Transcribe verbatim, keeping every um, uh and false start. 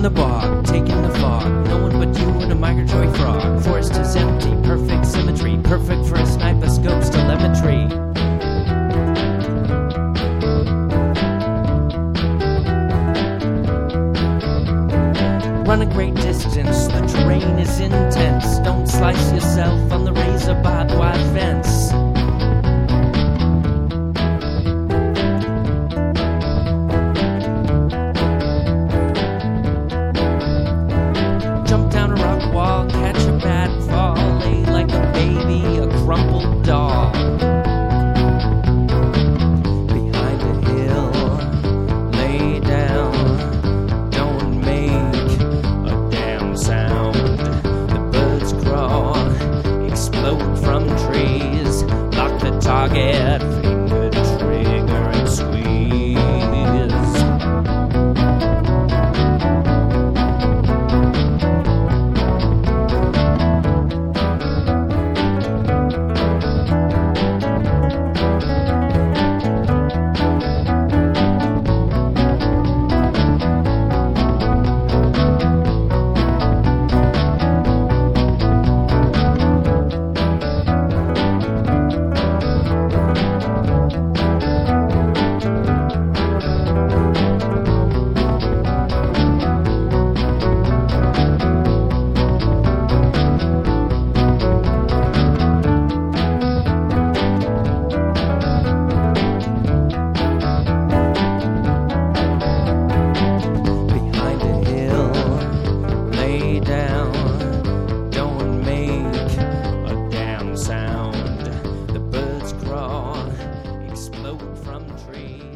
the bog, taking the fog. No one but you and a migratory frog. Forest is empty, perfect symmetry, perfect for a sniper scope's telemetry. Run a great distance, the terrain is intense. Don't slice yourself on the razor barbed wire fence. Jump down a rock wall, catch a bad fall, lay like a baby, a crumpled doll. Behind a hill, lay down, don't make a damn sound. The birds crawl, explode from trees, lock the target, finger trigger and squeeze. Sound. The birds crawl, explode from trees.